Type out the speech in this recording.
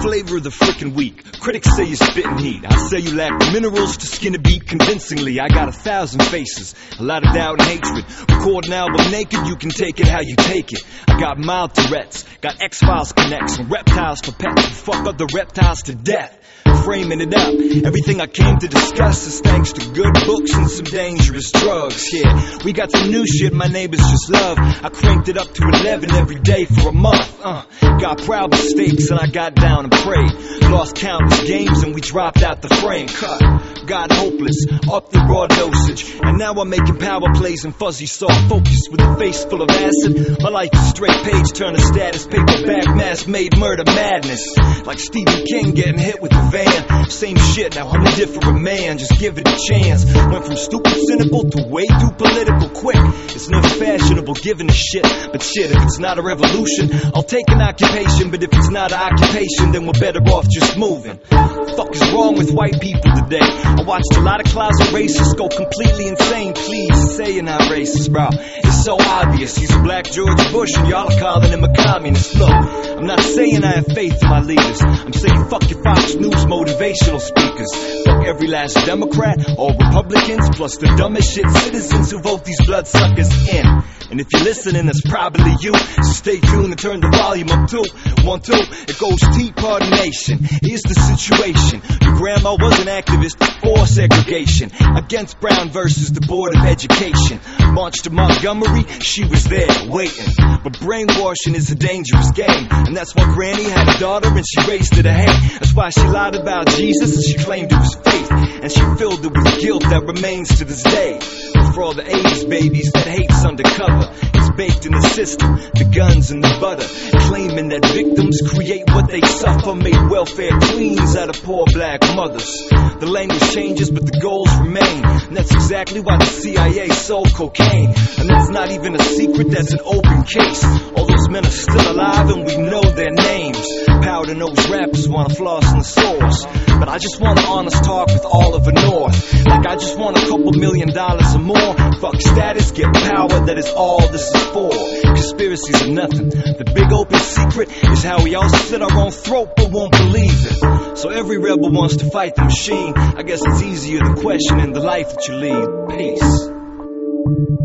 flavor of the frickin' week. Critics say you're spitting heat. I say you lack the minerals to skin a beat convincingly. I got 1,000 faces, a lot of doubt and hatred. Record an album naked, you can take it how you take it. I got mild Tourette's, got X-Files connects and reptiles for pets who fuck other reptiles to death. Framing it up, everything I came to discuss is thanks to good books and some dangerous drugs. Yeah, we got some new shit my neighbors just love. I cranked it up to 11 every day for a month. Got proud mistakes and I got down and prayed. Lost countless games and we dropped out the frame. Got hopeless, up the raw dosage, and now I'm making power plays and fuzzy soft focus with a face full of acid. My life is straight page turner status, paperback mass made murder madness. Like Stephen King getting hit with a van. Same shit, now I'm a different man, just give it a chance. Went from stupid cynical to way too political quick. It's never fashionable giving a shit, but shit, if it's not a revolution, I'll take an occupation. But if it's not an occupation, then we're better off just moving. Fuck is wrong with white people today? I watched a lot of closet racists go completely insane. Please say you're not racist, bro. It's so obvious. He's a black George Bush and y'all are calling him a communist. Look, I'm not saying I have faith in my leaders. I'm saying fuck your Fox News motivational speakers. Fuck every last Democrat, all Republicans, plus the dumbest shit citizens who vote these bloodsuckers in. And if you're listening, that's probably you. So stay tuned and turn the volume up too. 1, 2, it goes Tea Party Nation. Here's the situation. Your grandma was an activist for segregation, against Brown versus the Board of Education. Marched to Montgomery, she was there waiting. But brainwashing is a dangerous game, and that's why Granny had a daughter and she raised her to hate. That's why she lied about Jesus and she claimed it was faith, and she filled it with guilt that remains to this day. But for all the 80s babies that hate's undercover, it's baked in the system, the guns and the butter, claiming that victims create what they suffer, made welfare queens out of poor black mothers. The language changes but the goals remain, and that's exactly why the CIA sold cocaine. And that's not even a secret, that's an open case. All those men are still alive and we know their names. Powder nose rappers wanna floss in the source, but I just want an honest talk with Oliver North. Like I just want a couple $1 million or more. Fuck status, get power, that is all this is for. Conspiracies are nothing. The big open secret is how we all slit our own throat but won't believe it. So every rebel wants to fight the machine. I guess it's easier than questioning the life that you lead. Peace.